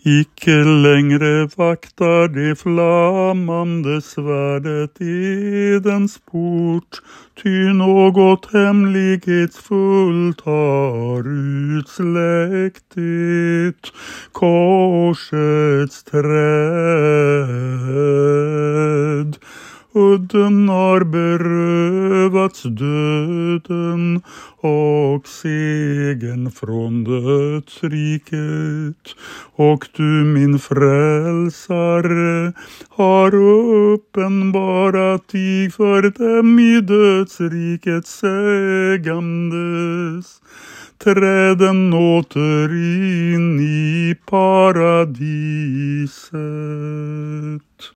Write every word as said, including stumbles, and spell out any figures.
Icke längre vaktar det flammande svärdet edens port, ty något hemlighetsfullt har utsläckt det, korsets träd. Udden har berövats döden och segern från dödsriket. Och du, min frälsare, har uppenbarat dig för dem i dödsriket sägandes. Träden åter in i paradiset.